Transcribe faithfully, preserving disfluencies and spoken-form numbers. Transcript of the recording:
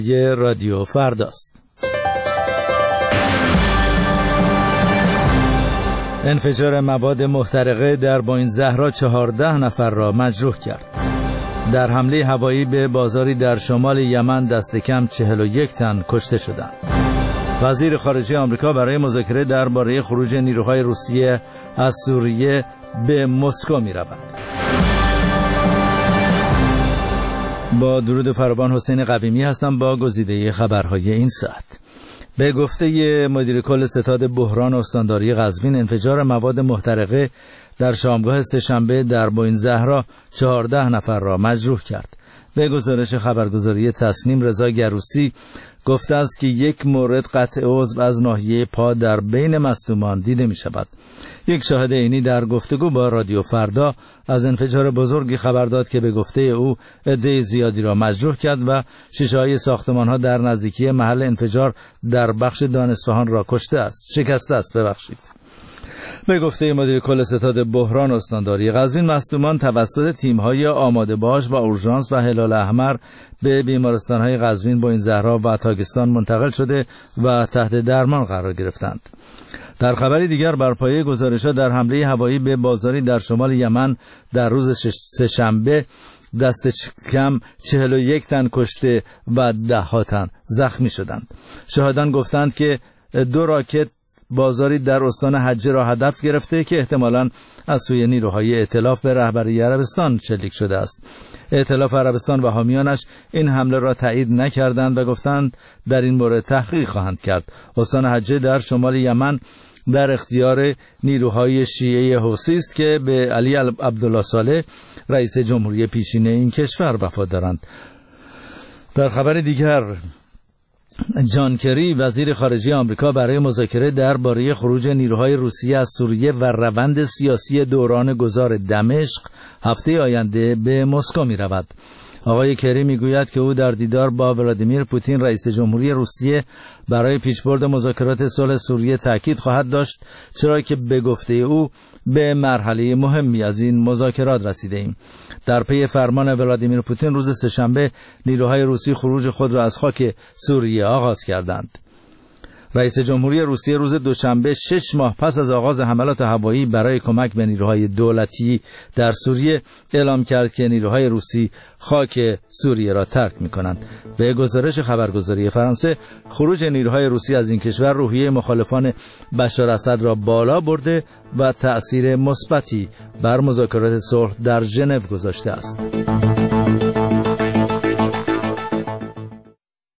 یه رادیو فرداست. انفجار مواد محترقه در بوئینگ زهرا چهارده نفر را مجروح کرد. در حمله هوایی به بازاری در شمال یمن دست کم چهل و یک تن کشته شدند. وزیر خارجه آمریکا برای مذاکره درباره خروج نیروهای روسیه از سوریه به مسکو می‌رود. با درود فراوان، حسین قویمی هستم با گزیده خبرهای این ساعت. به گفته مدیر کل ستاد بحران استانداری قزوین، انفجار مواد محترقه در شامگاه سه‌شنبه در بوئینگ زهرا چهارده نفر را مجروح کرد. به گزارش خبرگزاری تصنیم، رضا گروسی گفته است که یک مورد قطع عضو از ناحیه پا در بین مصدومان دیده می شود. یک شاهد عینی در گفتگو با رادیو فردا از انفجار بزرگی خبر داد که به گفته او عده زیادی را مجروح کرد و شیشه‌های ساختمان‌ها در نزدیکی محل انفجار در بخش دان اصفهان را کشته است شکسته است ببخشید. به گفته مدیر کل ستاد بحران استانداری قزوین، مصدومان توسط تیم‌های آماده باش و اورژانس و هلال احمر به بیمارستان‌های قزوین، بوئینگ زهرا و تاکستان منتقل شده و تحت درمان قرار گرفتند. در خبری دیگر، بر پایه گزارش‌ها در حمله هوایی به بازاری در شمال یمن در روز سه‌شنبه دست کم چهل و یک تن کشته و ده ها تن زخمی شدند. شاهدان گفتند که دو راکت بازاری در استان حجه را هدف گرفته که احتمالاً از سوی نیروهای ائتلاف به رهبری عربستان شلیک شده است. ائتلاف عربستان و حامیانش این حمله را تایید نکردند و گفتند در این مورد تحقیق خواهند کرد. استان حجه در شمال یمن در اختیار نیروهای شیعه حوثی است که به علی عبدالله صالح، رئیس جمهوری پیشین این کشور، وفادارند. در خبر دیگر، جان کری، وزیر خارجه آمریکا، برای مذاکره درباره خروج نیروهای روسیه از سوریه و روند سیاسی دوران گذار دمشق هفته آینده به مسکو می رود. آقای کری می گوید که او در دیدار با ولادیمیر پوتین، رئیس جمهوری روسیه، برای پیشبرد مذاکرات صلح سوریه تاکید خواهد داشت، چرا که به گفته او به مرحله مهمی از این مذاکرات رسیده ایم. در پی فرمان ولادیمیر پوتین، روز سه‌شنبه نیروهای روسی خروج خود را از خاک سوریه آغاز کردند. رئیس جمهوری روسیه روز دوشنبه، شش ماه پس از آغاز حملات هوایی برای کمک به نیروهای دولتی در سوریه، اعلام کرد که نیروهای روسی خاک سوریه را ترک می‌کنند. به گزارش خبرگزاری فرانسه، خروج نیروهای روسی از این کشور روحیه مخالفان بشار اسد را بالا برده و تأثیر مثبتی بر مذاکرات صلح در ژنو گذاشته است.